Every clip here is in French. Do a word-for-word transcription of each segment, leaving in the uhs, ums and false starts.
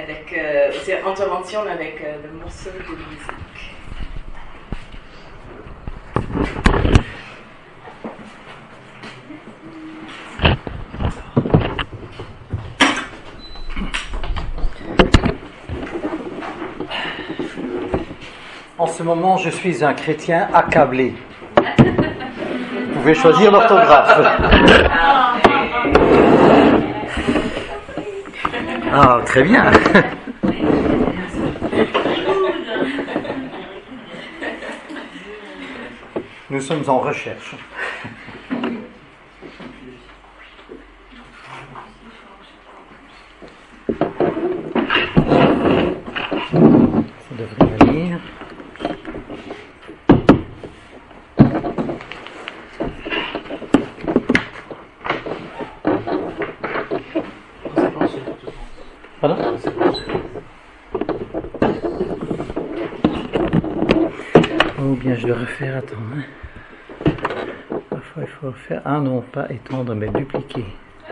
avec euh, cette intervention avec euh, le morceau de musique. En ce moment, je suis un chrétien accablé. Vous pouvez choisir l'orthographe. Ah, très bien. Nous sommes en recherche. Ça devrait venir. Pardon ? Ou bien je dois refaire, attends. Hein. Parfois il faut refaire. Ah non, pas étendre, mais dupliquer.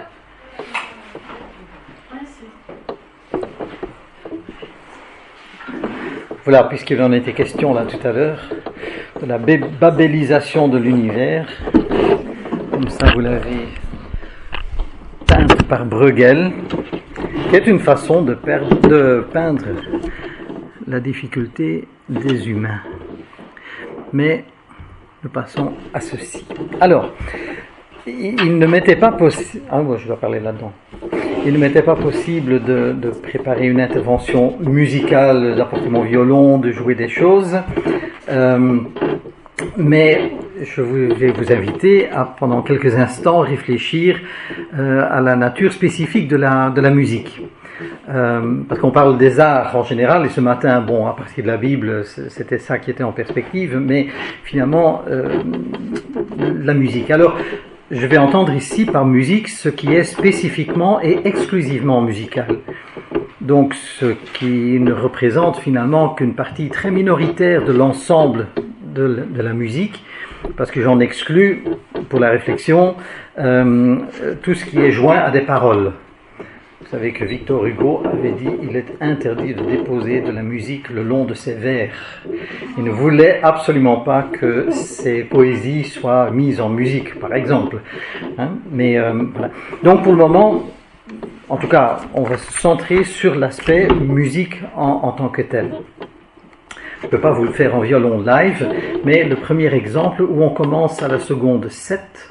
Voilà, puisqu'il en était question là tout à l'heure, de la babélisation de l'univers, comme ça vous l'avez peinte par Bruegel, qui est une façon de, perdre, de peindre la difficulté des humains. Mais nous passons à ceci. Alors, il ne m'était pas possible... Ah, moi, je dois parler là-dedans. Il ne m'était pas possible de, de préparer une intervention musicale, d'apporter mon violon, de jouer des choses. Euh, mais je vais vous inviter à, pendant quelques instants, réfléchir euh, à la nature spécifique de la, de la musique. Euh, parce qu'on parle des arts en général, et ce matin, bon, à partir de la Bible, c'était ça qui était en perspective, mais finalement, euh, la musique. Alors, je vais entendre ici par musique ce qui est spécifiquement et exclusivement musical. Donc, ce qui ne représente finalement qu'une partie très minoritaire de l'ensemble de, de la musique, parce que j'en exclus, pour la réflexion, euh, tout ce qui est joint à des paroles. Vous savez que Victor Hugo avait dit « Il est interdit de déposer de la musique le long de ses vers ». Il ne voulait absolument pas que ses poésies soient mises en musique, par exemple. Hein, mais euh, voilà. Donc pour le moment, en tout cas, on va se centrer sur l'aspect musique en, en tant que tel. Je ne peux pas vous le faire en violon live, mais le premier exemple où on commence à la seconde sept...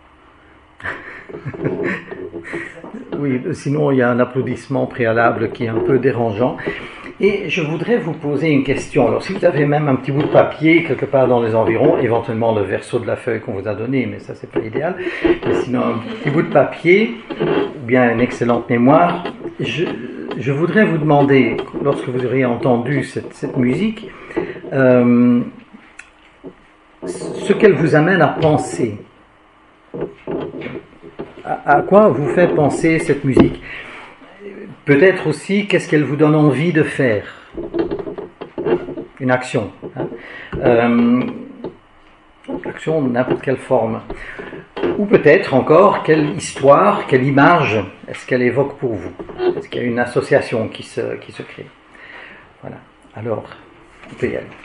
Oui, sinon il y a un applaudissement préalable qui est un peu dérangeant. Et je voudrais vous poser une question. Alors si vous avez même un petit bout de papier quelque part dans les environs, éventuellement le verso de la feuille qu'on vous a donné, mais ça c'est pas idéal, mais sinon un petit bout de papier, ou bien une excellente mémoire, je, je voudrais vous demander, lorsque vous aurez entendu cette, cette musique, euh, ce qu'elle vous amène à penser. À quoi vous fait penser cette musique? Peut-être aussi, qu'est-ce qu'elle vous donne envie de faire? Une action. Hein? Euh, action de n'importe quelle forme. Ou peut-être encore, quelle histoire, quelle image est-ce qu'elle évoque pour vous? Est-ce qu'il y a une association qui se, qui se crée? Voilà. Alors, on peut y aller.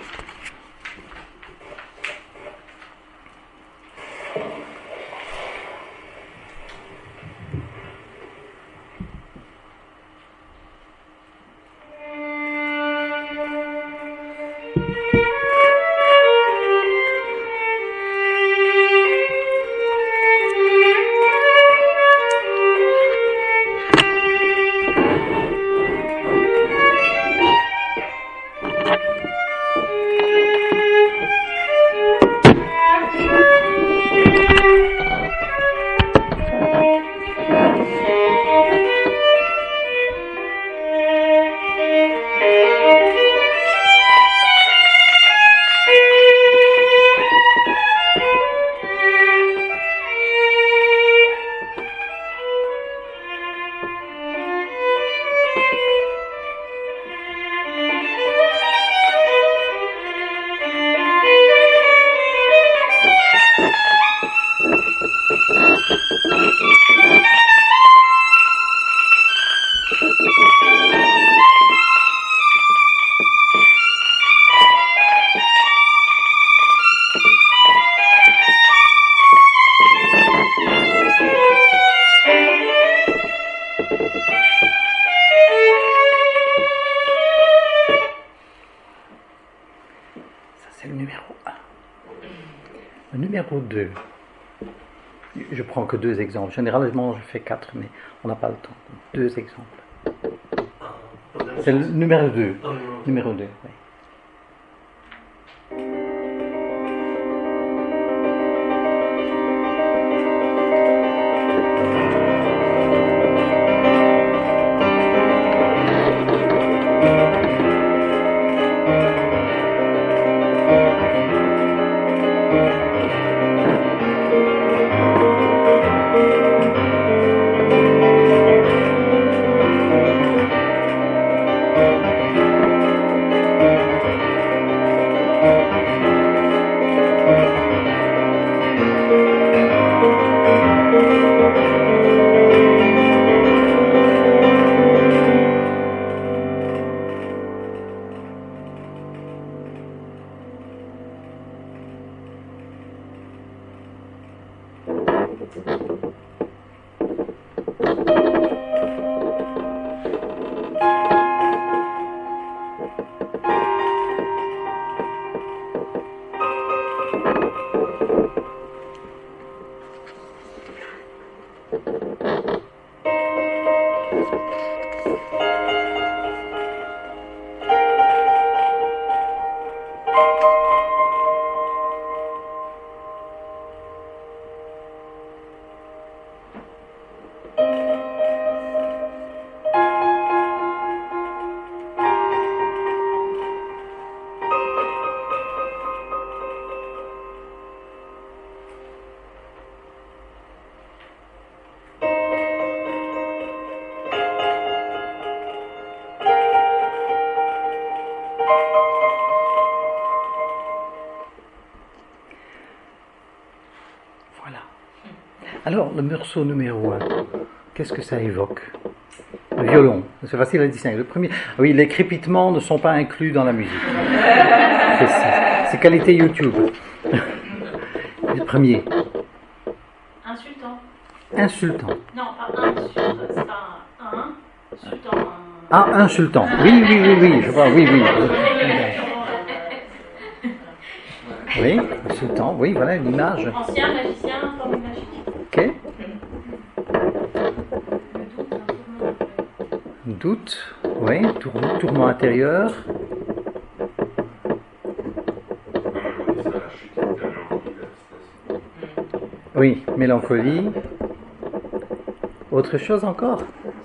numéro deux. Je prends que deux exemples. Généralement, je fais quatre, mais on n'a pas le temps. Deux exemples. C'est le numéro deux. Numéro deux, oui. Alors, le morceau numéro un, qu'est-ce que ça évoque? Le violon, c'est facile à distinguer. Le premier, oui, les crépitements ne sont pas inclus dans la musique. C'est, c'est qualité YouTube. Le premier. Insultant. Insultant. Non, pas insultant, c'est pas un insultant. Ah, insultant. Oui, oui, oui, oui, je vois, oui, oui. Oui, insultant, oui, voilà une image. Ancien, magicien, formule magique. Ok. Doute, oui, tourment, tourment intérieur. Oui, mélancolie. Autre chose encore?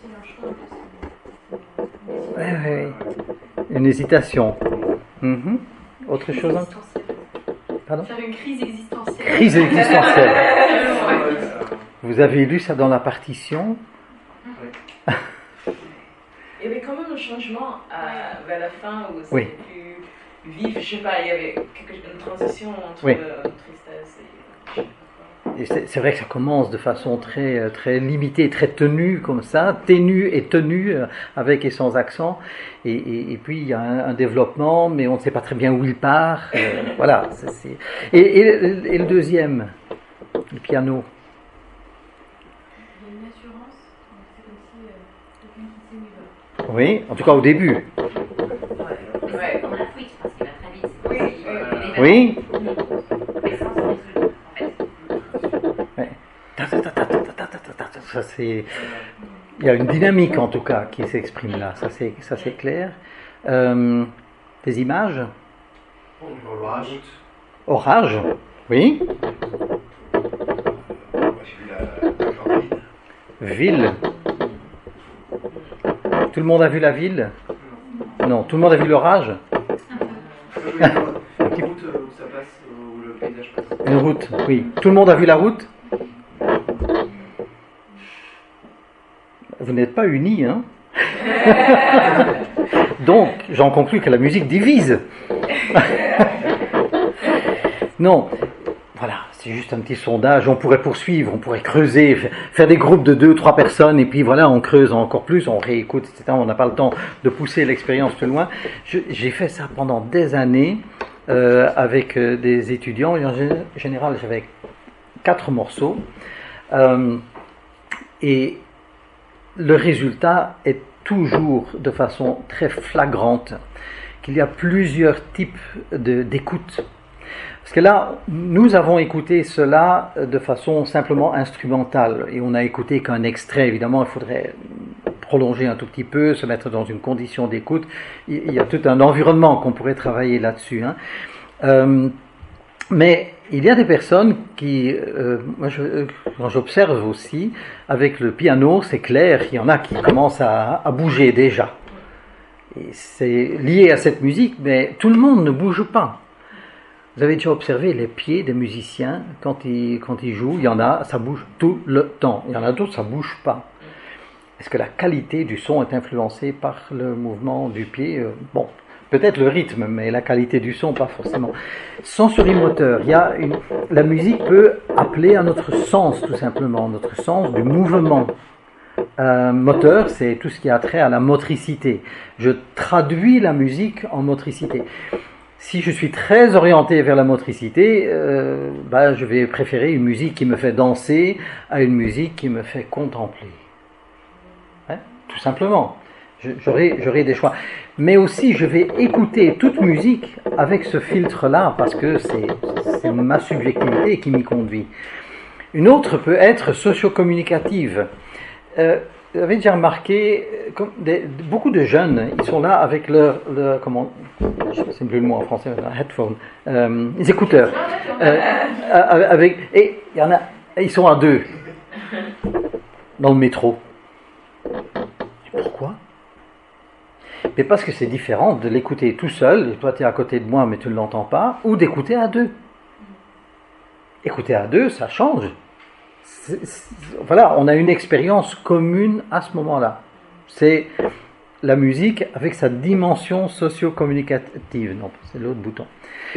Oui, oui. Une hésitation. Mm-hmm. Autre chose encore? Pardon? Faire une crise existentielle. Crise existentielle. Vous avez lu ça dans la partition? Il y avait quand même un changement à, vers la fin où c'était oui. plus vif, je sais pas, il y avait quelque, une transition entre oui. euh, tristesse et... Et c'est, c'est vrai que ça commence de façon très, très limitée, très tenue comme ça, ténue et tenue, avec et sans accent. Et, et, et puis il y a un, un développement, mais on ne sait pas très bien où il part. Euh, voilà. C'est, c'est... Et, et, et le deuxième, le piano. Il y a une assurance, c'est comme si euh, quelqu'un qui sait où il va. Oui, en tout cas au début. Ouais. Ouais. Comme la fuite, parce qu'il va très vite. Oui, C'est oui. Mais sans se résoudre, en fait. Ouais. Ça, c'est... Il y a une dynamique en tout cas qui s'exprime là, ça c'est, ça, c'est clair. Euh, des images? Orage. Orage, oui. Ville. Tout le monde a vu la ville? Non, tout le monde a vu l'orage? Une route où ça passe, où le paysage passe. Une route, oui. Tout le monde a vu la route? Vous n'êtes pas unis, hein? Donc, j'en conclus que la musique divise. Non, voilà, c'est juste un petit sondage. On pourrait poursuivre, on pourrait creuser, faire des groupes de deux, trois personnes, et puis voilà, on creuse encore plus, on réécoute, et cetera. On n'a pas le temps de pousser l'expérience plus loin. Je, j'ai fait ça pendant des années euh, avec euh, des étudiants. Et en général, j'avais quatre morceaux. Euh, et le résultat est toujours de façon très flagrante qu'il y a plusieurs types de, d'écoute. Parce que là, nous avons écouté cela de façon simplement instrumentale, et on n'a écouté qu'un extrait. Évidemment, il faudrait prolonger un tout petit peu, se mettre dans une condition d'écoute. Il y a tout un environnement qu'on pourrait travailler là-dessus. Hein. Euh, mais il y a des personnes qui, euh, moi je, quand j'observe aussi, avec le piano, c'est clair, il y en a qui commencent à, à bouger déjà. Et c'est lié à cette musique, mais tout le monde ne bouge pas. Vous avez déjà observé les pieds des musiciens quand ils, quand ils jouent, il y en a, ça bouge tout le temps. Il y en a d'autres, ça ne bouge pas. Est-ce que la qualité du son est influencée par le mouvement du pied ? Bon, peut-être le rythme, mais la qualité du son, pas forcément. Sensorimoteur, il y a une, la musique peut appeler à notre sens, tout simplement, notre sens du mouvement. Euh, moteur, c'est tout ce qui a trait à la motricité. Je traduis la musique en motricité. Si je suis très orienté vers la motricité, euh, bah, je vais préférer une musique qui me fait danser à une musique qui me fait contempler. Hein, tout simplement. Je, j'aurai, j'aurai des choix. Mais aussi, je vais écouter toute musique avec ce filtre-là, parce que c'est, c'est ma subjectivité qui m'y conduit. Une autre peut être socio-communicative. Euh, vous avez déjà remarqué, comme des, beaucoup de jeunes, ils sont là avec leur, leur comment, je sais plus le mot en français, un headphone, euh, les écouteurs, euh, avec, et il y en a, ils sont à deux dans le métro. Et pourquoi ? Mais parce que c'est différent de l'écouter tout seul, et toi tu es à côté de moi mais tu ne l'entends pas, ou d'écouter à deux. Écouter à deux, ça change. C'est, c'est, voilà, on a une expérience commune à ce moment-là. C'est la musique avec sa dimension socio-communicative. Non, c'est l'autre bouton.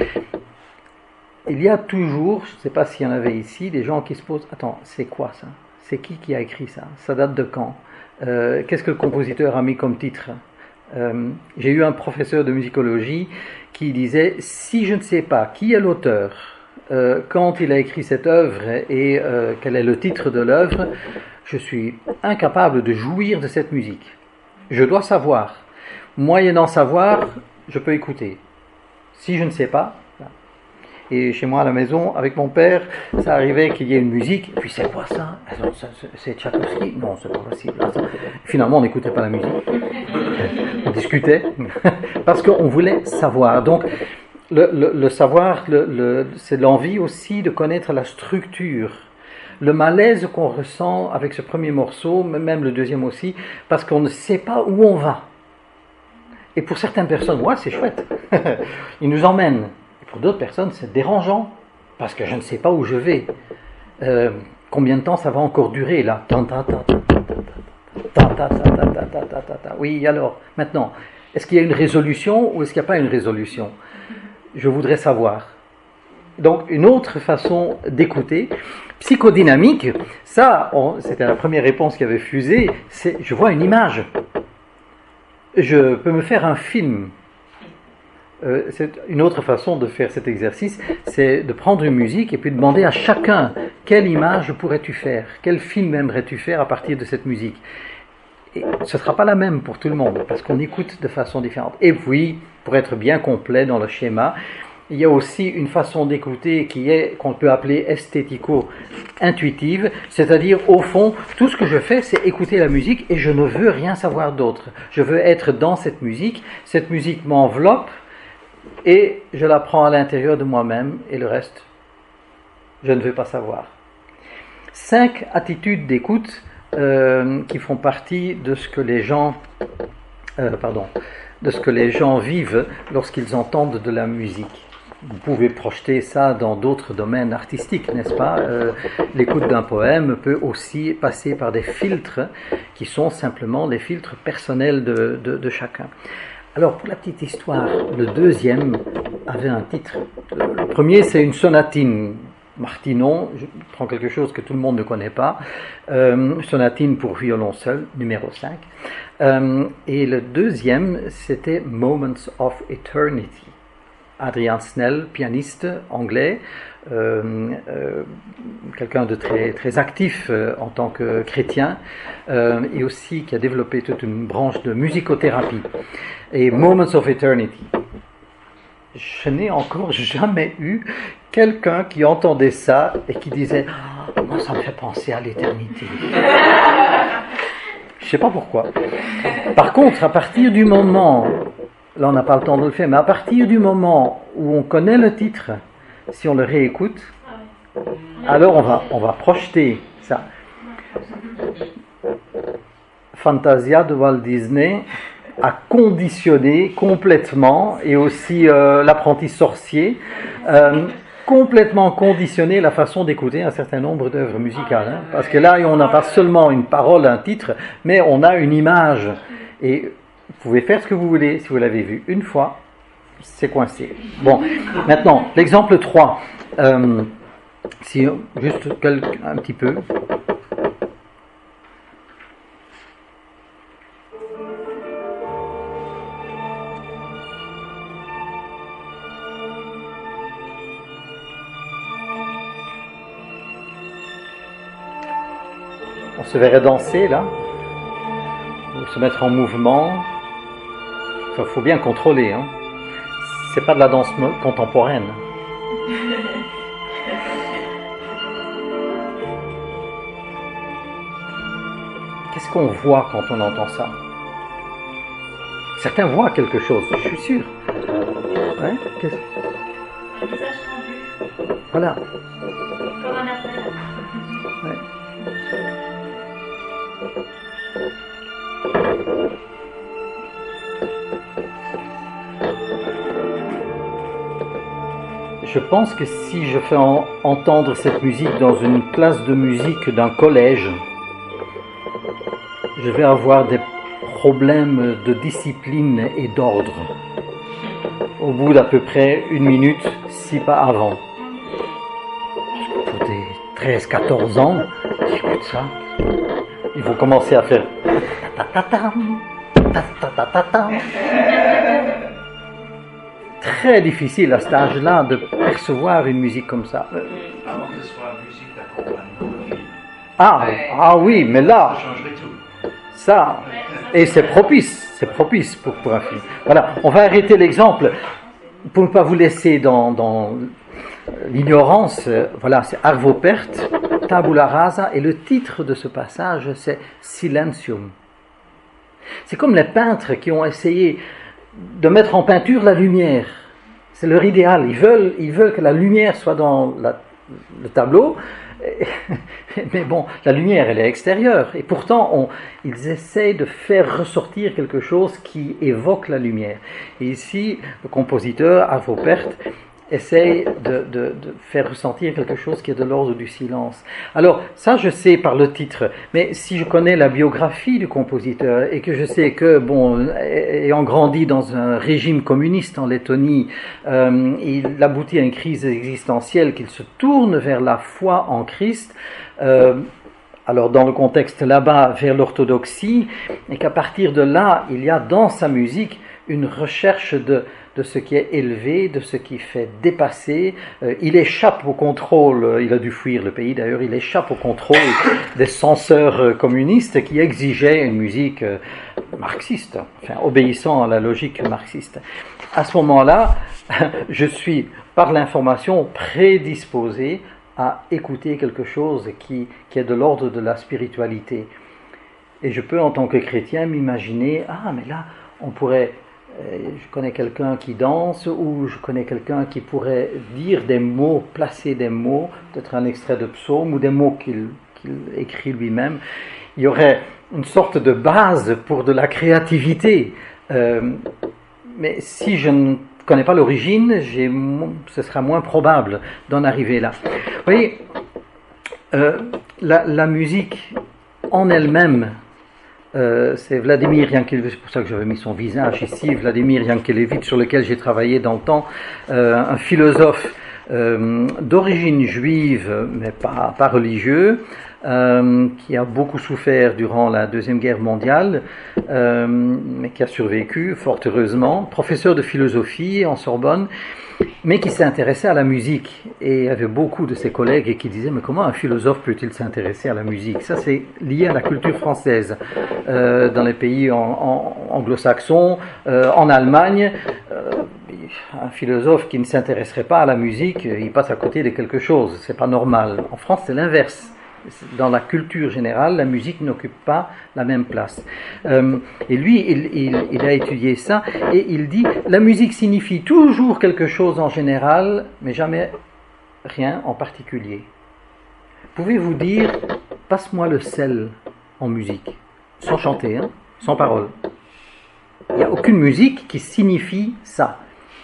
Il y a toujours, je ne sais pas s'il y en avait ici, des gens qui se posent, attends, c'est quoi ça ? C'est qui qui a écrit ça ? Ça date de quand ? euh, Qu'est-ce que le compositeur a mis comme titre ? euh, J'ai eu un professeur de musicologie qui disait, si je ne sais pas qui est l'auteur, Euh, quand il a écrit cette œuvre et euh, quel est le titre de l'œuvre, je suis incapable de jouir de cette musique. Je dois savoir. Moyennant savoir, je peux écouter. Si je ne sais pas, et chez moi à la maison, avec mon père, ça arrivait qu'il y ait une musique, et puis c'est quoi ça ? C'est Tchaïkovski ? Non, c'est pas possible. Finalement, on n'écoutait pas la musique. On discutait, parce qu'on voulait savoir. Donc, Le, le, le savoir, le, le, c'est l'envie aussi de connaître la structure, le malaise qu'on ressent avec ce premier morceau, même le deuxième aussi, parce qu'on ne sait pas où on va. Et pour certaines personnes, ouais, c'est chouette, ils nous emmènent. Et pour d'autres personnes, c'est dérangeant, parce que je ne sais pas où je vais. Euh, combien de temps ça va encore durer là ? Oui, alors, maintenant, est-ce qu'il y a une résolution ou est-ce qu'il n'y a pas une résolution ? Je voudrais savoir. Donc, une autre façon d'écouter, psychodynamique, ça, on, c'était la première réponse qui avait fusé, c'est je vois une image. Je peux me faire un film. Euh, c'est une autre façon de faire cet exercice, c'est de prendre une musique et puis de demander à chacun quelle image pourrais-tu faire, quel film aimerais-tu faire à partir de cette musique. Et ce ne sera pas la même pour tout le monde, parce qu'on écoute de façon différente. Et puis, pour être bien complet dans le schéma, il y a aussi une façon d'écouter qui est, qu'on peut appeler esthético-intuitive, c'est-à-dire, au fond, tout ce que je fais, c'est écouter la musique et je ne veux rien savoir d'autre. Je veux être dans cette musique, cette musique m'enveloppe et je la prends à l'intérieur de moi-même et le reste, je ne veux pas savoir. Cinq attitudes d'écoute Euh, qui font partie de ce que les gens, euh, pardon, de ce que les gens vivent lorsqu'ils entendent de la musique. Vous pouvez projeter ça dans d'autres domaines artistiques, n'est-ce pas ? euh, L'écoute d'un poème peut aussi passer par des filtres qui sont simplement les filtres personnels de, de, de chacun. Alors, pour la petite histoire, le deuxième avait un titre. Le premier, c'est une sonatine. Martinon, je prends quelque chose que tout le monde ne connaît pas, euh, sonatine pour violon seul, numéro cinq. Euh, et le deuxième, c'était Moments of Eternity. Adrian Snell, pianiste anglais, euh, euh, quelqu'un de très, très actif euh, en tant que chrétien, euh, et aussi qui a développé toute une branche de musicothérapie. Et Moments of Eternity. je n'ai encore jamais eu quelqu'un qui entendait ça et qui disait oh, moi ça me fait penser à l'éternité. Je ne sais pas pourquoi. Par contre, à partir du moment, là on n'a pas le temps de le faire, mais à partir du moment où on connaît le titre, si on le réécoute, alors on va, on va projeter ça. Fantasia de Walt Disney a conditionné complètement, et aussi euh, l'apprenti sorcier, euh, complètement conditionné la façon d'écouter un certain nombre d'œuvres musicales. Hein, parce que là, on n'a pas seulement une parole, un titre, mais on a une image. Et vous pouvez faire ce que vous voulez, si vous l'avez vu une fois, c'est coincé. Bon, maintenant, l'exemple trois. Euh, si, juste un petit peu. On se verrait danser là, ou se mettre en mouvement. Il faut bien contrôler. Hein. C'est pas de la danse contemporaine. Qu'est-ce qu'on voit quand on entend ça? Certains voient quelque chose, je suis sûr. Ouais, qu'est-ce... Un visage tendu. Voilà. Comme un appel. Ouais. Je pense que si je fais en, entendre cette musique dans une classe de musique d'un collège, je vais avoir des problèmes de discipline et d'ordre. Au bout d'à peu près une minute, si pas avant. Pour des treize à quatorze ans, j'écoute ça. Il faut commencer à faire très difficile à cet âge-là de percevoir une musique comme ça. Avant que ce soit la musique d'accompagnement. Ah, ah oui, mais là, Ça changerait tout. ça, et c'est propice, c'est propice pour, pour un film. Voilà, on va arrêter l'exemple pour ne pas vous laisser dans, dans l'ignorance. Voilà, c'est Arvopert, Tabula Rasa, et le titre de ce passage, c'est Silentium. C'est comme les peintres qui ont essayé de mettre en peinture la lumière. C'est leur idéal. Ils veulent, ils veulent que la lumière soit dans la, le tableau. Mais bon, la lumière, elle est extérieure. Et pourtant, on, ils essayent de faire ressortir quelque chose qui évoque la lumière. Et ici, le compositeur, Arvopert, essaye de, de, de faire ressentir quelque chose qui est de l'ordre du silence. Alors, ça je sais par le titre, mais si je connais la biographie du compositeur et que je sais que, bon, ayant grandi dans un régime communiste en Lettonie, euh, il aboutit à une crise existentielle, qu'il se tourne vers la foi en Christ, euh, alors dans le contexte là-bas vers l'orthodoxie, et qu'à partir de là, il y a dans sa musique une recherche de de ce qui est élevé, de ce qui fait dépasser. Euh, il échappe au contrôle, il a dû fuir le pays d'ailleurs, il échappe au contrôle des censeurs euh, communistes qui exigeaient une musique euh, marxiste, enfin obéissant à la logique marxiste. À ce moment-là, je suis, par l'information, prédisposé à écouter quelque chose qui, qui est de l'ordre de la spiritualité. Et je peux, en tant que chrétien, m'imaginer, ah mais là, on pourrait... je connais quelqu'un qui danse, ou je connais quelqu'un qui pourrait dire des mots, placer des mots, peut-être un extrait de psaume, ou des mots qu'il, qu'il écrit lui-même. Il y aurait une sorte de base pour de la créativité. Euh, mais si je ne connais pas l'origine, j'ai, ce sera moins probable d'en arriver là. Vous voyez, euh, la, la musique en elle-même, Euh, c'est Vladimir Yankelevitch, c'est pour ça que j'avais mis son visage ici, Vladimir Yankelevitch, sur lequel j'ai travaillé dans le temps, euh, un philosophe euh, d'origine juive, mais pas, pas religieux, euh, qui a beaucoup souffert durant la Deuxième Guerre mondiale, euh, mais qui a survécu, fort heureusement, professeur de philosophie en Sorbonne, mais qui s'est intéressé à la musique. Et il y avait beaucoup de ses collègues qui disaient, mais comment un philosophe peut-il s'intéresser à la musique? Ça, c'est lié à la culture française. Euh, dans les pays en, en, anglo-saxons, euh, en Allemagne, euh, un philosophe qui ne s'intéresserait pas à la musique, il passe à côté de quelque chose, c'est pas normal. En France, c'est l'inverse. Dans la culture générale, la musique n'occupe pas la même place. Euh, et lui, il, il, il a étudié ça, et il dit, la musique signifie toujours quelque chose en général, mais jamais rien en particulier. Pouvez-vous dire, passe-moi le sel en musique, sans chanter, hein, sans parole. Il n'y a aucune musique qui signifie ça.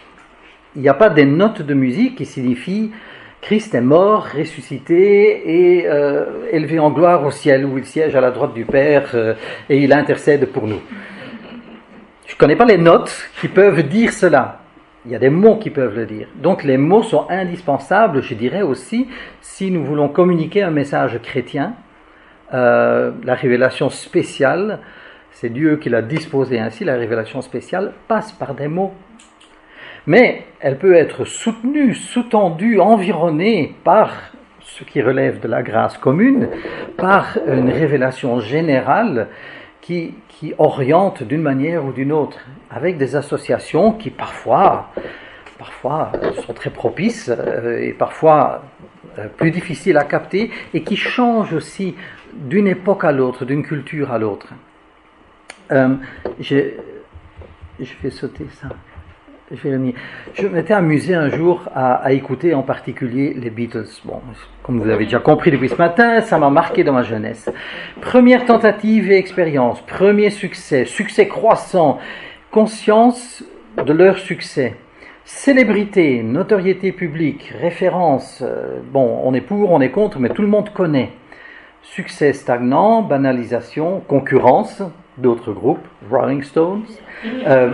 Il n'y a pas des notes de musique qui signifient Christ est mort, ressuscité et euh, élevé en gloire au ciel où il siège à la droite du Père euh, et il intercède pour nous. Je ne connais pas les notes qui peuvent dire cela. Il y a des mots qui peuvent le dire. Donc les mots sont indispensables, je dirais aussi, si nous voulons communiquer un message chrétien. Euh, la révélation spéciale, c'est Dieu qui l'a disposée ainsi, la révélation spéciale passe par des mots. Mais elle peut être soutenue, sous-tendue, environnée par ce qui relève de la grâce commune, par une révélation générale qui, qui oriente d'une manière ou d'une autre, avec des associations qui parfois, parfois sont très propices et parfois plus difficiles à capter et qui changent aussi d'une époque à l'autre, d'une culture à l'autre. Euh, je, je vais sauter ça. Je, vais je m'étais amusé un jour à, à écouter en particulier les Beatles. Bon, comme vous l'avez déjà compris depuis ce matin, ça m'a marqué dans ma jeunesse. Première tentative et expérience, premier succès, succès croissant, conscience de leur succès, célébrité, notoriété publique, référence. Euh, bon, on est pour, on est contre, mais tout le monde connaît. Succès stagnant, banalisation, concurrence d'autres groupes, Rolling Stones. Euh,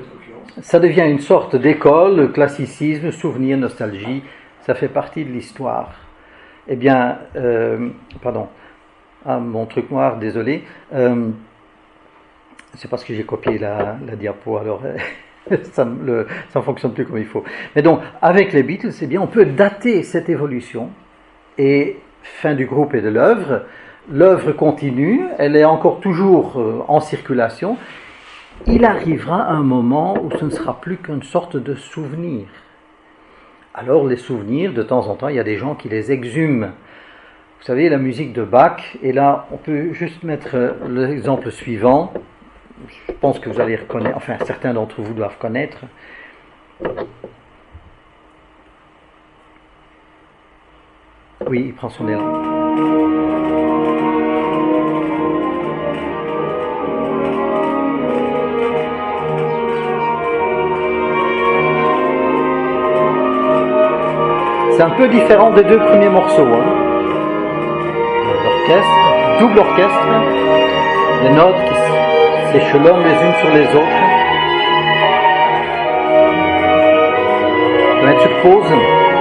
Ça devient une sorte d'école, classicisme, souvenir, nostalgie, ça fait partie de l'histoire. Eh bien, euh, pardon, ah, mon truc noir, désolé, euh, c'est parce que j'ai copié la, la diapo, alors ça ne fonctionne plus comme il faut. Mais donc, avec les Beatles, c'est bien, on peut dater cette évolution, et fin du groupe et de l'œuvre, l'œuvre continue, elle est encore toujours euh, en circulation. Il arrivera un moment où ce ne sera plus qu'une sorte de souvenir. Alors les souvenirs, de temps en temps, il y a des gens qui les exhument. Vous savez, la musique de Bach, et là on peut juste mettre l'exemple suivant, je pense que vous allez reconnaître, enfin certains d'entre vous doivent connaître. Oui, il prend son air. C'est un peu différent des deux premiers morceaux. Hein. L'orchestre, double orchestre, des notes qui s'échelonnent les unes sur les autres. On va mettre sur pause.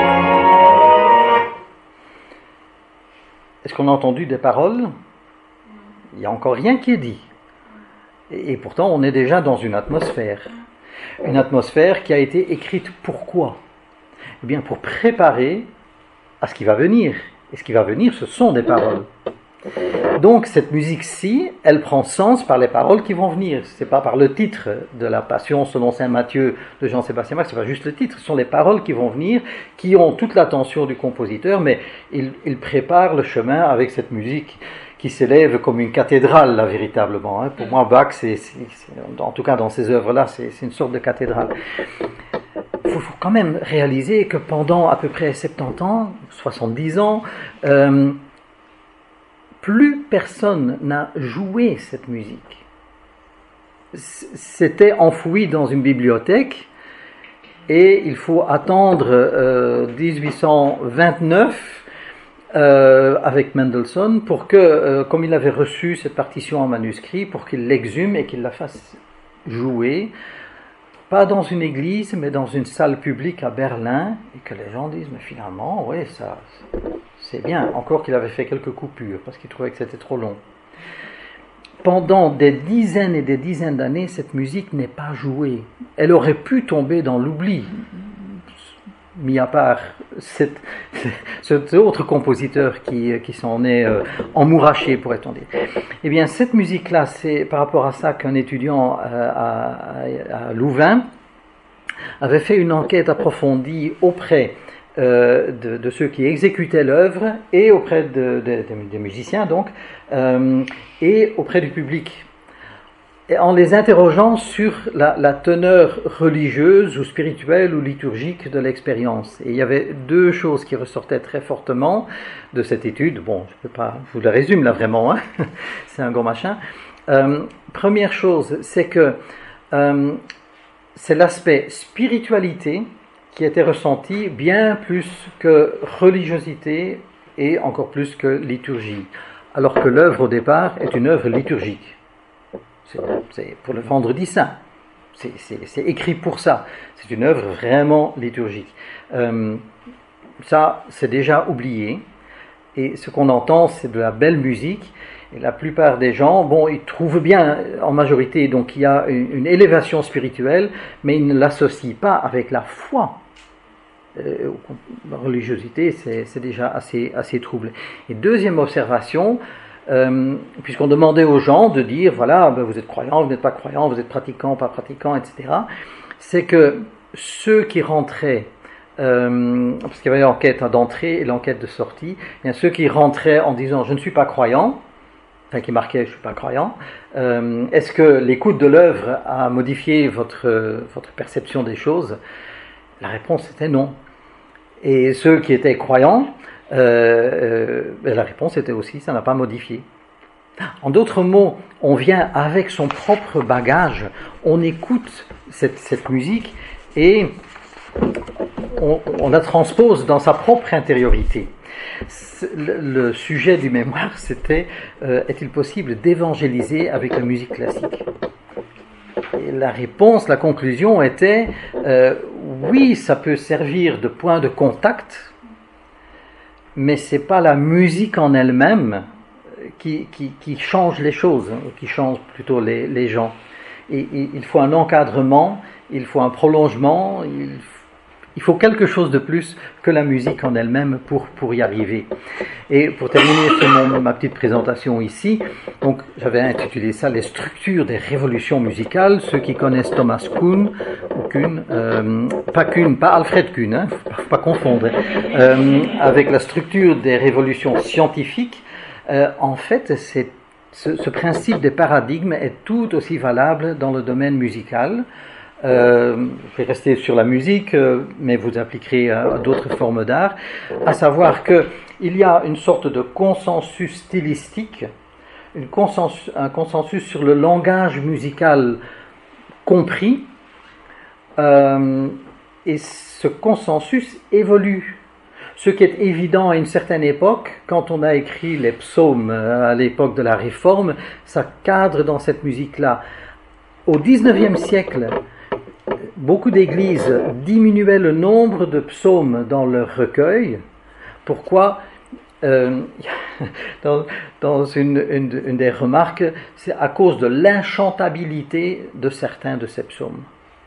Est-ce qu'on a entendu des paroles? Il n'y a encore rien qui est dit. Et, et pourtant, on est déjà dans une atmosphère. Une atmosphère qui a été écrite pourquoi? Eh bien, pour préparer à ce qui va venir. Et ce qui va venir, ce sont des paroles. Donc, cette musique-ci, elle prend sens par les paroles qui vont venir. Ce n'est pas par le titre de la Passion selon saint Matthieu de Jean-Sébastien Bach, ce n'est pas juste le titre, ce sont les paroles qui vont venir, qui ont toute l'attention du compositeur, mais il, il prépare le chemin avec cette musique qui s'élève comme une cathédrale, là, véritablement. Hein. Pour moi, Bach, c'est, c'est, c'est, en tout cas dans ces œuvres-là, c'est, c'est une sorte de cathédrale. Il faut, faut quand même réaliser que pendant à peu près soixante-dix ans, soixante-dix ans, euh, plus personne n'a joué cette musique. C'était enfoui dans une bibliothèque et il faut attendre euh, dix-huit cent vingt-neuf euh, avec Mendelssohn pour que, euh, comme il avait reçu cette partition en manuscrit, pour qu'il l'exhume et qu'il la fasse jouer. Pas dans une église, mais dans une salle publique à Berlin, et que les gens disent, mais finalement, oui, ça, c'est bien. Encore qu'il avait fait quelques coupures, parce qu'il trouvait que c'était trop long. Pendant des dizaines et des dizaines d'années, cette musique n'est pas jouée. Elle aurait pu tomber dans l'oubli, mis à part cette, cet autre compositeur qui, qui s'en est euh, emmouraché, pourrait-on dire. Eh bien, cette musique-là, c'est par rapport à ça qu'un étudiant euh, à, à Louvain avait fait une enquête approfondie auprès euh, de, de ceux qui exécutaient l'œuvre et auprès de, de, de, des musiciens donc euh, et auprès du public, et en les interrogeant sur la, la teneur religieuse ou spirituelle ou liturgique de l'expérience. Et il y avait deux choses qui ressortaient très fortement de cette étude. Bon, je ne peux pas, je vous la résume là vraiment, hein. C'est un gros machin. Euh, première chose, c'est que euh, c'est l'aspect spiritualité qui était ressenti bien plus que religiosité et encore plus que liturgie, alors que l'œuvre au départ est une œuvre liturgique. C'est, c'est pour le vendredi saint, c'est, c'est, c'est écrit pour ça, c'est une œuvre vraiment liturgique. Euh, ça, c'est déjà oublié, et ce qu'on entend, c'est de la belle musique, et la plupart des gens, bon, ils trouvent bien en majorité, donc il y a une, une élévation spirituelle, mais ils ne l'associent pas avec la foi. Euh, la religiosité, c'est, c'est déjà assez, assez trouble. Et deuxième observation, Euh, puisqu'on demandait aux gens de dire, voilà, ben vous êtes croyants, vous n'êtes pas croyants, vous êtes pratiquants, pas pratiquants, et cetera, c'est que ceux qui rentraient, euh, parce qu'il y avait l'enquête d'entrée et l'enquête de sortie, bien, ceux qui rentraient en disant, je ne suis pas croyant, enfin qui marquaient, je ne suis pas croyant, euh, est-ce que l'écoute de l'œuvre a modifié votre, votre perception des choses? La réponse était non. Et ceux qui étaient croyants, Euh, euh, la réponse était aussi, ça n'a pas modifié. En d'autres mots, on vient avec son propre bagage, on écoute cette, cette musique et on, on la transpose dans sa propre intériorité. Le, le sujet du mémoire, c'était euh, est-il possible d'évangéliser avec la musique classique? Et la réponse, la conclusion était euh, oui, ça peut servir de point de contact, mais c'est pas la musique en elle-même qui, qui, qui change les choses, qui change plutôt les, les gens. Et, et, il faut un encadrement, il faut un prolongement, il, il faut quelque chose de plus que la musique en elle-même pour, pour y arriver. Et pour terminer sur mon, ma petite présentation ici, donc j'avais intitulé ça « Les structures des révolutions musicales ». Ceux qui connaissent Thomas Kuhn, ou Kuhn, euh, pas Kuhn, pas Alfred Kuhn, hein, faut pas, faut pas confondre, euh, avec la structure des révolutions scientifiques, euh, en fait, c'est, ce, ce principe des paradigmes est tout aussi valable dans le domaine musical. Euh, je vais rester sur la musique, euh, mais vous appliquerez à, à d'autres formes d'art, à savoir qu'il y a une sorte de consensus stylistique, une consensus, un consensus sur le langage musical compris, euh, et ce consensus évolue. Ce qui est évident à une certaine époque, quand on a écrit les psaumes à l'époque de la Réforme, ça cadre dans cette musique-là. Au dix-neuvième siècle, beaucoup d'églises diminuaient le nombre de psaumes dans leur recueil. Pourquoi ? euh, dans, dans une, une, une des remarques, c'est à cause de l'inchantabilité de certains de ces psaumes.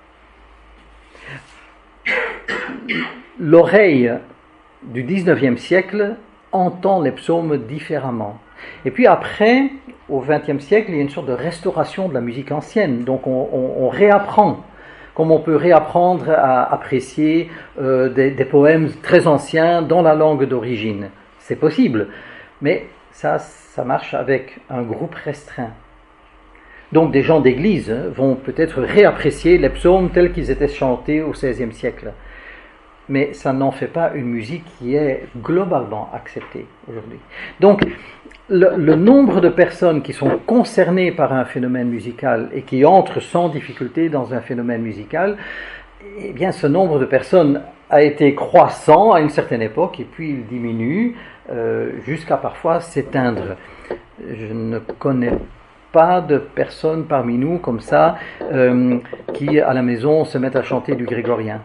L'oreille du dix-neuvième siècle entend les psaumes différemment. Et puis après, au vingtième siècle, il y a une sorte de restauration de la musique ancienne. Donc on, on, on réapprend, comme on peut réapprendre à apprécier euh, des, des poèmes très anciens dans la langue d'origine. C'est possible, mais ça, ça marche avec un groupe restreint. Donc des gens d'église vont peut-être réapprécier les psaumes tels qu'ils étaient chantés au seizième siècle. Mais ça n'en fait pas une musique qui est globalement acceptée aujourd'hui. Donc, le, le nombre de personnes qui sont concernées par un phénomène musical et qui entrent sans difficulté dans un phénomène musical, eh bien, ce nombre de personnes a été croissant à une certaine époque et puis il diminue euh, jusqu'à parfois s'éteindre. Je ne connais pas de personnes parmi nous comme ça euh, qui, à la maison, se mettent à chanter du grégorien.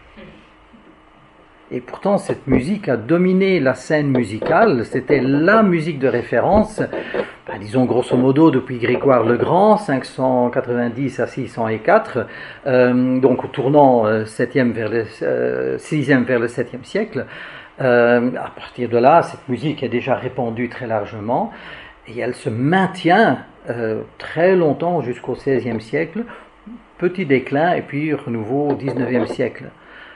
Et pourtant, cette musique a dominé la scène musicale. C'était la musique de référence, ben, disons grosso modo depuis Grégoire le Grand, cinq cent quatre-vingt-dix à six cent quatre, euh, donc au tournant euh, septième vers le, euh, sixième vers le septième siècle. Euh, à partir de là, cette musique est déjà répandue très largement et elle se maintient euh, très longtemps jusqu'au seizième siècle. petit déclin et puis renouveau au dix-neuvième siècle.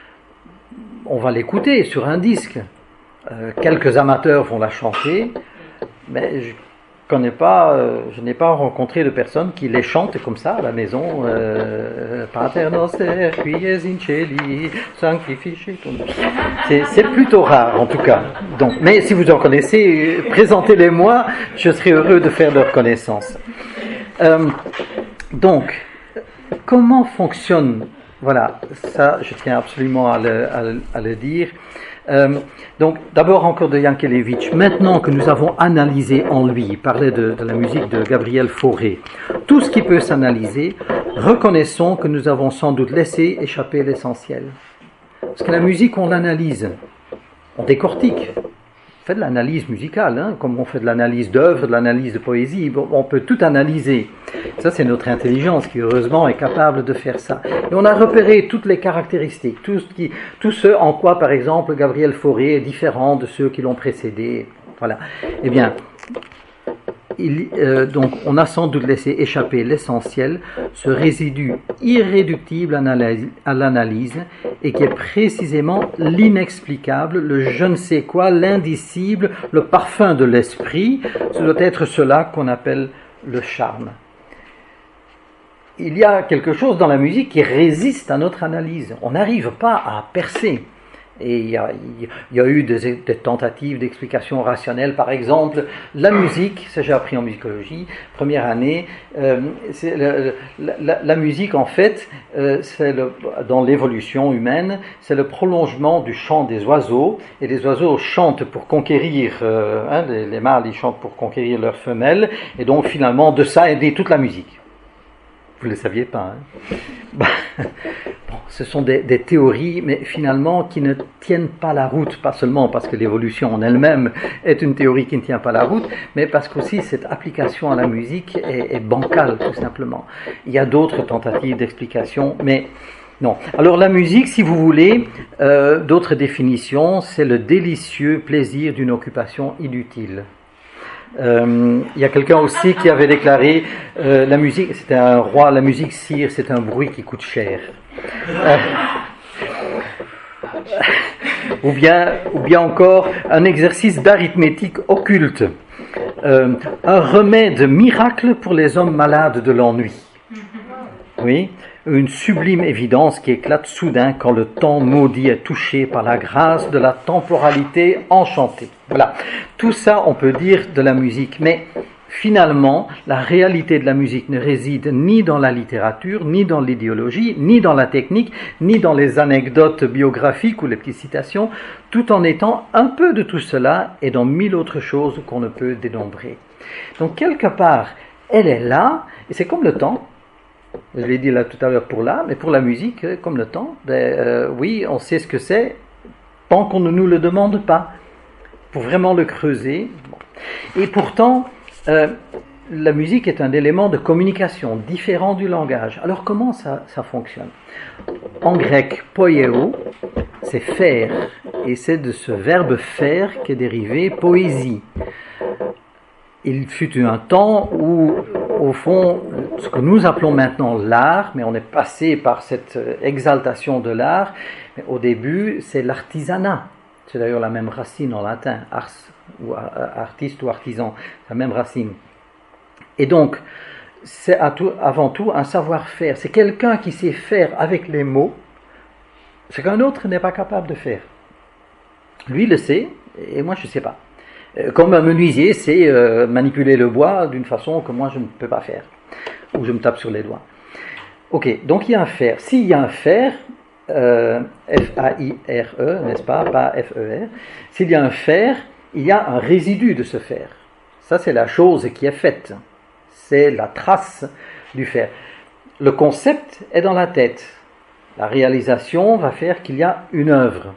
On va l'écouter sur un disque. Euh, quelques amateurs vont la chanter, mais je connais pas, euh, je n'ai pas rencontré de personnes qui les chantent comme ça à la maison. Euh, Pater noster, qui es in celi, sanctificetur. C'est, c'est plutôt rare en tout cas. Donc, mais si vous en connaissez, présentez-les-moi, je serai heureux de faire leur connaissance. Euh, donc, comment fonctionne, voilà, ça je tiens absolument à le, à le, à le dire. Euh, donc, d'abord encore de Yankelevitch. Maintenant que nous avons analysé en lui, il parlait de, de la musique de Gabriel Fauré, tout ce qui peut s'analyser, reconnaissons que nous avons sans doute laissé échapper l'essentiel. Parce que la musique, on l'analyse, on décortique. On fait de l'analyse musicale, hein, comme on fait de l'analyse d'œuvres, de l'analyse de poésie, on peut tout analyser. Ça, c'est notre intelligence qui, heureusement, est capable de faire ça. Et on a repéré toutes les caractéristiques, tout ce, qui, tout ce en quoi, par exemple, Gabriel Fauré est différent de ceux qui l'ont précédé. Voilà. Eh bien, il, euh, donc, on a sans doute laissé échapper l'essentiel, ce résidu irréductible à l'analyse, et qui est précisément l'inexplicable, le je ne sais quoi, l'indicible, le parfum de l'esprit. Ce doit être cela qu'on appelle le charme. Il y a quelque chose dans la musique qui résiste à notre analyse. On n'arrive pas à percer. Et il y a, il y a eu des, des tentatives d'explication rationnelle. Par exemple, la musique, ça j'ai appris en musicologie, première année, euh, c'est le, la, la musique en fait, euh, c'est le, dans l'évolution humaine, c'est le prolongement du chant des oiseaux. Et les oiseaux chantent pour conquérir, euh, hein, les, les mâles ils chantent pour conquérir leurs femelles. Et donc finalement de ça est née toute la musique. Vous ne le saviez pas, hein? Bon, ce sont des, des théories, mais finalement qui ne tiennent pas la route, pas seulement parce que l'évolution en elle-même est une théorie qui ne tient pas la route, mais parce qu'aussi cette application à la musique est, est bancale, tout simplement. Il y a d'autres tentatives d'explication, mais non. Alors la musique, si vous voulez, euh, d'autres définitions, c'est le délicieux plaisir d'une occupation inutile. Euh, il y a quelqu'un aussi qui avait déclaré euh, la musique, c'était un roi, la musique sire, c'est un bruit qui coûte cher. Euh, ou bien, ou bien encore un exercice d'arithmétique occulte, euh, un remède miracle pour les hommes malades de l'ennui. Oui. Une sublime évidence qui éclate soudain quand le temps maudit est touché par la grâce de la temporalité enchantée. Voilà. Tout ça, on peut dire de la musique, mais finalement, la réalité de la musique ne réside ni dans la littérature, ni dans l'idéologie, ni dans la technique, ni dans les anecdotes biographiques ou les petites citations, tout en étant un peu de tout cela et dans mille autres choses qu'on ne peut dénombrer. Donc, quelque part, elle est là, et c'est comme le temps. Je l'ai dit là tout à l'heure pour l'art, mais pour la musique, comme le temps, ben, euh, oui, on sait ce que c'est, tant qu'on ne nous le demande pas, pour vraiment le creuser. Bon. Et pourtant, euh, la musique est un élément de communication différent du langage. Alors comment ça, ça fonctionne? En grec, poieo, c'est faire, et c'est de ce verbe faire qu'est dérivé poésie. Il fut un temps où, au fond, ce que nous appelons maintenant l'art, mais on est passé par cette exaltation de l'art, mais au début, c'est l'artisanat. C'est d'ailleurs la même racine en latin, ars, ou artiste ou artisan, c'est la même racine. Et donc, c'est avant tout un savoir-faire. C'est quelqu'un qui sait faire avec les mots ce qu'un autre n'est pas capable de faire. Lui le sait, et moi je ne sais pas. Comme un menuisier sait euh, manipuler le bois d'une façon que moi je ne peux pas faire, ou je me tape sur les doigts. Ok, donc il y a un faire. S'il y a un faire, euh, F A I R E, n'est-ce pas, pas F E R, s'il y a un faire, il y a un résidu de ce faire. Ça c'est la chose qui est faite, c'est la trace du faire. Le concept est dans la tête. La réalisation va faire qu'il y a une œuvre.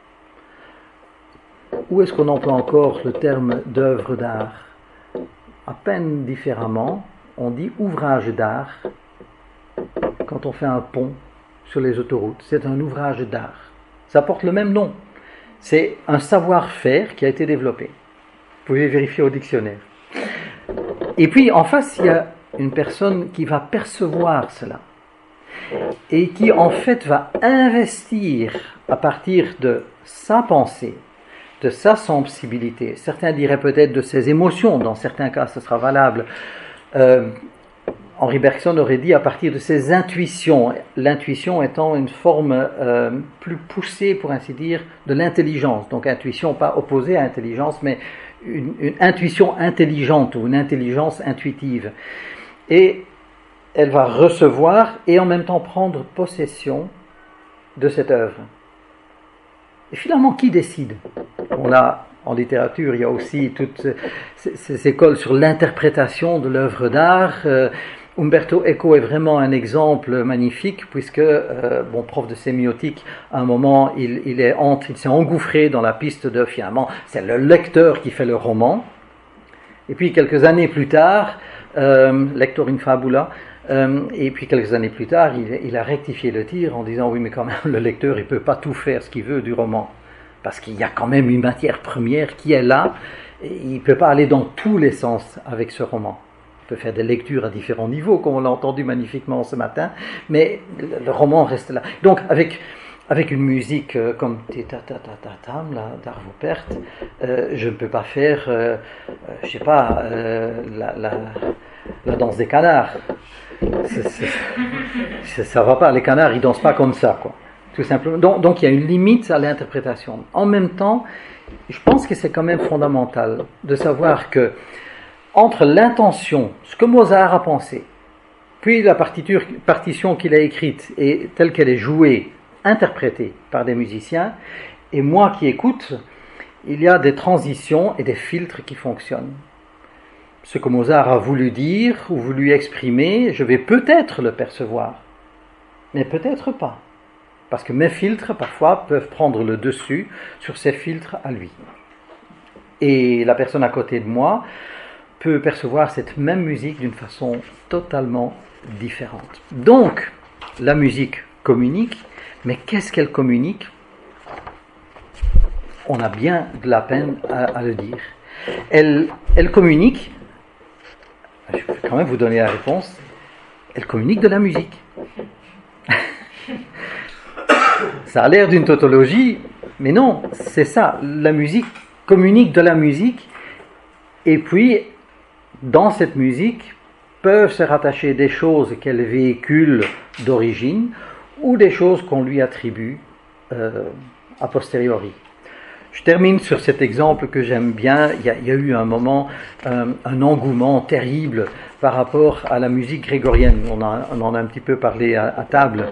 Où est-ce qu'on emploie encore le terme d'œuvre d'art? À peine différemment, on dit ouvrage d'art quand on fait un pont sur les autoroutes. C'est un ouvrage d'art. Ça porte le même nom. C'est un savoir-faire qui a été développé. Vous pouvez vérifier au dictionnaire. Et puis en face, il y a une personne qui va percevoir cela. et qui en fait va investir à partir de sa pensée, de sa sensibilité, certains diraient peut-être de ses émotions, dans certains cas ce sera valable. Euh, Henri Bergson aurait dit à partir de ses intuitions, l'intuition étant une forme euh, plus poussée, pour ainsi dire, de l'intelligence. Donc intuition, pas opposée à intelligence, mais une, une intuition intelligente ou une intelligence intuitive. Et elle va recevoir et en même temps prendre possession de cette œuvre. Et finalement, qui décide ? On a, en littérature, il y a aussi toutes ces, ces écoles sur l'interprétation de l'œuvre d'art. Euh, Umberto Eco est vraiment un exemple magnifique, puisque, euh, bon, prof de sémiotique, à un moment, il, il, est entre, il s'est engouffré dans la piste de, finalement, c'est le lecteur qui fait le roman. Et puis, quelques années plus tard, euh, lector in fabula, euh, et puis quelques années plus tard, il, il a rectifié le tir en disant, oui, mais quand même, le lecteur, il ne peut pas tout faire ce qu'il veut du roman. Parce qu'il y a quand même une matière première qui est là, et il ne peut pas aller dans tous les sens avec ce roman. Il peut faire des lectures à différents niveaux, comme on l'a entendu magnifiquement ce matin, mais le, le roman reste là. Donc, avec, avec une musique euh, comme Tita-ta-ta-ta-tam, d'Arvo Pärt, euh, je ne peux pas faire, euh, euh, je ne sais pas, euh, la, la, la danse des canards. C'est, c'est, c'est, ça ne va pas, les canards, ils ne dansent pas comme ça, quoi. Tout simplement. Donc, donc il y a une limite à l'interprétation. En même temps, je pense que c'est quand même fondamental de savoir que entre l'intention, ce que Mozart a pensé, puis la partiture, partition qu'il a écrite et telle qu'elle est jouée, interprétée par des musiciens, et moi qui écoute, il y a des transitions et des filtres qui fonctionnent. Ce que Mozart a voulu dire ou voulu exprimer, je vais peut-être le percevoir, mais peut-être pas. Parce que mes filtres, parfois, peuvent prendre le dessus sur ces filtres à lui. Et la personne à côté de moi peut percevoir cette même musique d'une façon totalement différente. Donc, la musique communique, mais qu'est-ce qu'elle communique ? On a bien de la peine à, à le dire. Elle, elle communique, je vais quand même vous donner la réponse, elle communique de la musique. Ça a l'air d'une tautologie, mais non, c'est ça. La musique communique de la musique, et puis, dans cette musique, peuvent se rattacher des choses qu'elle véhicule d'origine, ou des choses qu'on lui attribue euh, a posteriori. Je termine sur cet exemple que j'aime bien. Il y a, il y a eu un moment, euh, un engouement terrible par rapport à la musique grégorienne. On, a, on en a un petit peu parlé à, à table.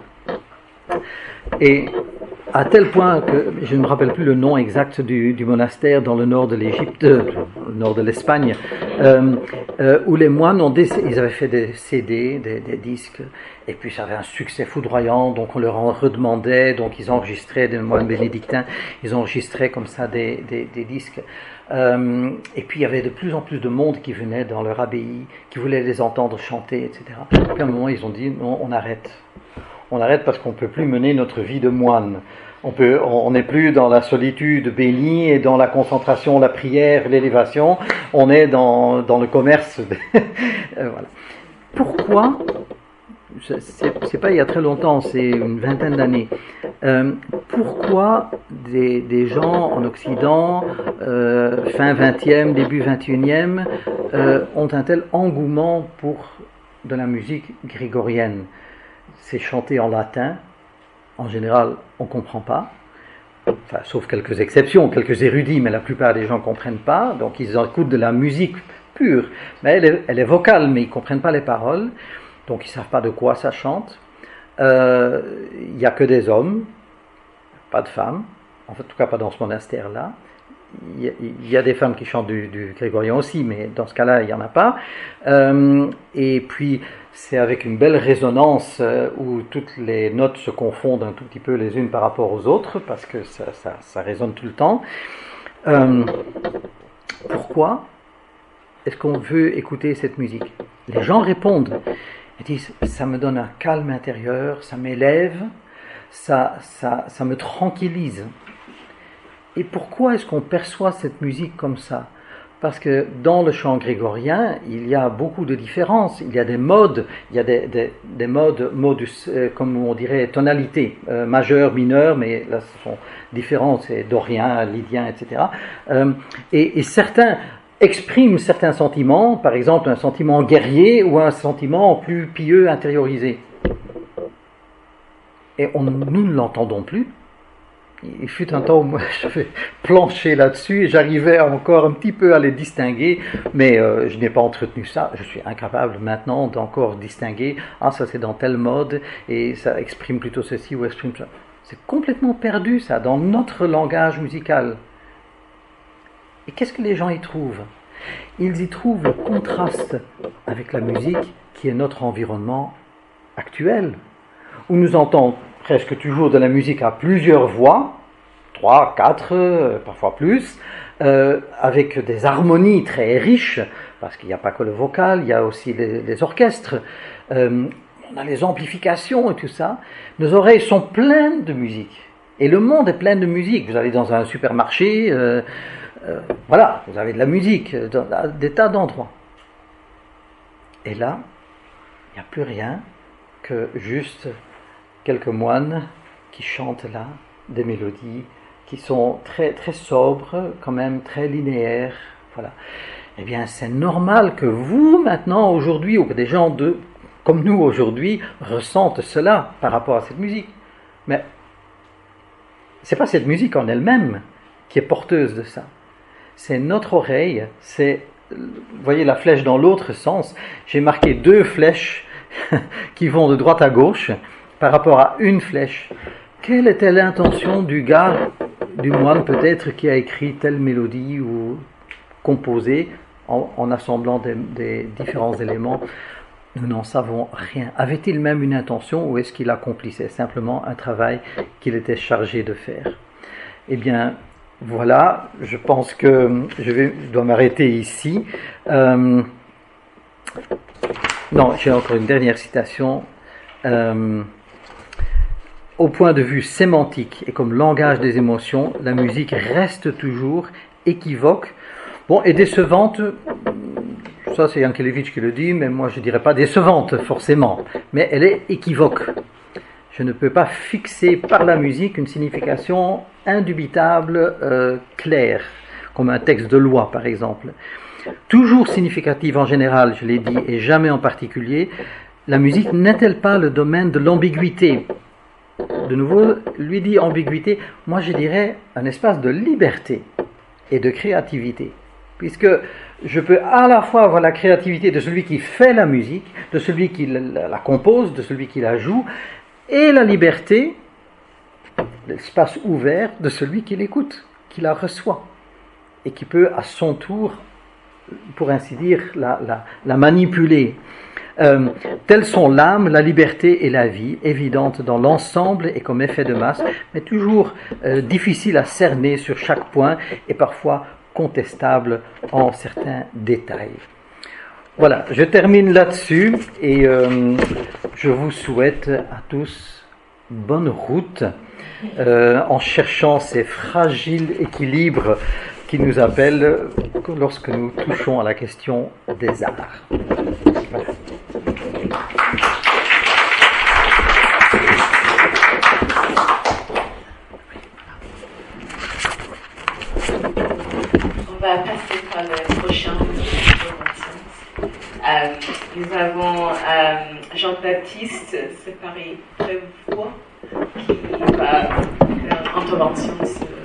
Et à tel point que je ne me rappelle plus le nom exact du, du monastère dans le nord de l'Égypte, euh, le nord de l'Espagne, euh, euh, où les moines ont des, ils avaient fait des C D, des, des disques, et puis ça avait un succès foudroyant, donc on leur en redemandait, donc ils enregistraient, des moines bénédictins, ils enregistraient comme ça des, des, des disques. Euh, et puis il y avait de plus en plus de monde qui venait dans leur abbaye, qui voulait les entendre chanter, et cetera. Puis à un moment ils ont dit non, on arrête. On arrête parce qu'on ne peut plus mener notre vie de moine. On peut, on n'est plus dans la solitude bénie et dans la concentration, la prière, l'élévation. On est dans, dans le commerce. Voilà. Pourquoi ? C'est, c'est pas il y a très longtemps, c'est une vingtaine d'années. Euh, pourquoi des, des gens en Occident, euh, fin vingtième, début vingt et unième, euh, ont un tel engouement pour de la musique grégorienne ? C'est chanté en latin. En général, on ne comprend pas. Enfin, sauf quelques exceptions, quelques érudits, mais la plupart des gens ne comprennent pas. Donc, ils écoutent de la musique pure. Mais elle est, elle est vocale, mais ils ne comprennent pas les paroles. Donc, ils ne savent pas de quoi ça chante. Euh, il n'y a que des hommes, pas de femmes. En tout cas, pas dans ce monastère-là. Il y, a, il y a des femmes qui chantent du, du grégorien aussi, mais dans ce cas-là, il n'y en a pas. Euh, et puis, c'est avec une belle résonance euh, où toutes les notes se confondent un tout petit peu les unes par rapport aux autres, parce que ça, ça, ça résonne tout le temps. Euh, pourquoi est-ce qu'on veut écouter cette musique ? Les gens répondent. Ils disent, ça me donne un calme intérieur, ça m'élève, ça, ça, ça me tranquillise. Et pourquoi est-ce qu'on perçoit cette musique comme ça ? Parce que dans le chant grégorien, il y a beaucoup de différences. Il y a des modes, il y a des, des, des modes, modus, euh, comme on dirait, tonalités, euh, majeur, mineur, mais là ce sont différents, c'est dorien, lydien, et cetera. Euh, et, et certains expriment certains sentiments, par exemple un sentiment guerrier ou un sentiment plus pieux, intériorisé. Et on, nous ne l'entendons plus. Il fut un temps où moi j'avais planché là-dessus et j'arrivais encore un petit peu à les distinguer, mais euh, je n'ai pas entretenu ça. Je suis incapable maintenant d'encore distinguer, ah ça c'est dans tel mode et ça exprime plutôt ceci ou exprime ça. C'est complètement perdu ça dans notre langage musical. Et qu'est-ce que les gens y trouvent? Ils y trouvent le contraste avec la musique qui est notre environnement actuel, où nous entendons presque toujours de la musique à plusieurs voix, trois, quatre, euh, parfois plus, euh, avec des harmonies très riches, parce qu'il n'y a pas que le vocal, il y a aussi les, les orchestres, euh, on a les amplifications et tout ça. Nos oreilles sont pleines de musique, et le monde est plein de musique. Vous allez dans un supermarché, euh, euh, voilà, vous avez de la musique, dans, dans des tas d'endroits. Et là, il n'y a plus rien que juste quelques moines qui chantent là des mélodies qui sont très très sobres, quand même très linéaires, voilà. Eh bien, c'est normal que vous maintenant aujourd'hui, ou que des gens de comme nous aujourd'hui ressentent cela par rapport à cette musique. Mais c'est pas cette musique en elle-même qui est porteuse de ça. C'est notre oreille. C'est, vous voyez la flèche dans l'autre sens. J'ai marqué deux flèches qui vont de droite à gauche par rapport à une flèche. Quelle était l'intention du gars, du moine peut-être, qui a écrit telle mélodie ou composé en, en assemblant des, des différents éléments? Nous n'en savons rien. Avait-il même une intention ou est-ce qu'il accomplissait simplement un travail qu'il était chargé de faire? Eh bien, voilà, je pense que je, vais, je dois m'arrêter ici. Euh, non, j'ai encore une dernière citation. Euh, Au point de vue sémantique et comme langage des émotions, la musique reste toujours équivoque, bon, et décevante. Ça c'est Yankelevitch qui le dit, mais moi je dirais pas décevante forcément, mais elle est équivoque. Je ne peux pas fixer par la musique une signification indubitable, euh, claire, comme un texte de loi par exemple. Toujours significative en général, je l'ai dit, et jamais en particulier, la musique n'est-elle pas le domaine de l'ambiguïté? De nouveau, lui dit ambiguïté, moi je dirais un espace de liberté et de créativité. Puisque je peux à la fois avoir la créativité de celui qui fait la musique, de celui qui la compose, de celui qui la joue, et la liberté, l'espace ouvert de celui qui l'écoute, qui la reçoit, et qui peut à son tour, pour ainsi dire, la, la, la manipuler. Euh, telles sont l'âme, la liberté et la vie, évidentes dans l'ensemble et comme effet de masse, mais toujours euh, difficiles à cerner sur chaque point et parfois contestables en certains détails. Voilà, je termine là-dessus et euh, je vous souhaite à tous bonne route euh, en cherchant ces fragiles équilibres qui nous appellent lorsque nous touchons à la question des arts. Voilà. On va passer par le prochain euh, Nous avons euh, Jean-Baptiste séparé Prévost qui va faire une intervention sur